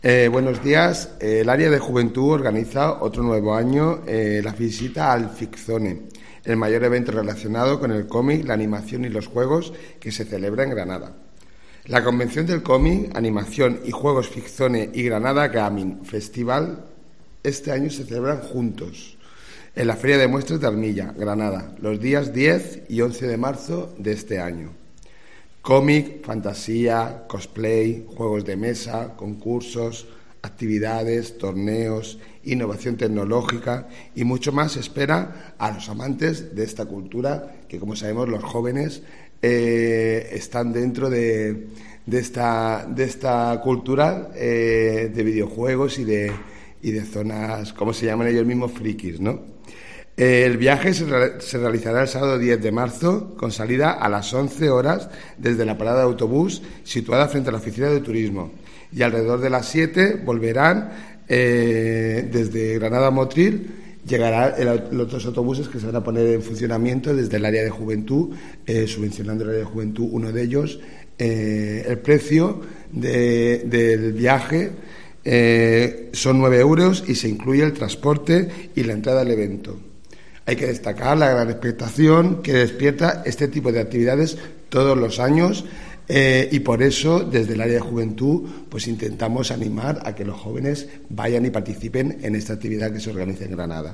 Buenos días. El área de juventud organiza otro nuevo año la visita al Ficzone, el mayor evento relacionado con el cómic, la animación y los juegos que se celebra en Granada. La convención del cómic, animación y juegos Ficzone y Granada Gaming Festival este año se celebran juntos en la Feria de Muestras de Armilla, Granada, los días 10 y 11 de marzo de este año. Cómic, fantasía, cosplay, juegos de mesa, concursos, actividades, torneos, innovación tecnológica y mucho más espera a los amantes de esta cultura que, como sabemos, los jóvenes están dentro de esta cultura de videojuegos y de zonas, como se llaman ellos mismos, frikis, ¿no? El viaje se realizará el sábado 10 de marzo con salida a las 11 horas desde la parada de autobús situada frente a la oficina de turismo y alrededor de las 7 volverán desde Granada a Motril. Llegarán los dos autobuses que se van a poner en funcionamiento desde el área de juventud, subvencionando el área de juventud, uno de ellos. El precio del viaje son 9 euros y se incluye el transporte y la entrada al evento. Hay que destacar la gran expectación que despierta este tipo de actividades todos los años y por eso desde el área de juventud pues intentamos animar a que los jóvenes vayan y participen en esta actividad que se organiza en Granada.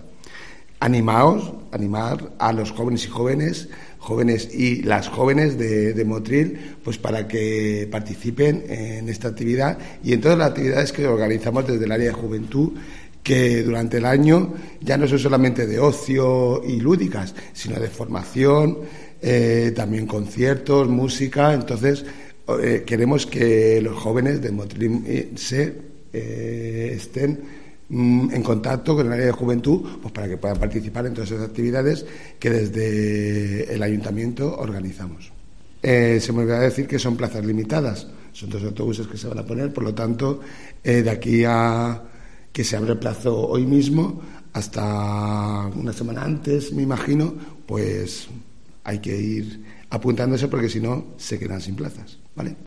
Animar a los jóvenes y las jóvenes de Motril pues para que participen en esta actividad y en todas las actividades que organizamos desde el área de juventud, que durante el año ya no son solamente de ocio y lúdicas, sino de formación, también conciertos, música. Entonces, queremos que los jóvenes de Motril estén en contacto con el área de juventud pues para que puedan participar en todas esas actividades que desde el ayuntamiento organizamos. Se me olvidó decir que son plazas limitadas, son 2 autobuses que se van a poner, por lo tanto, de aquí a que se abre el plazo hoy mismo hasta una semana antes, me imagino, pues hay que ir apuntándose porque si no se quedan sin plazas, ¿vale?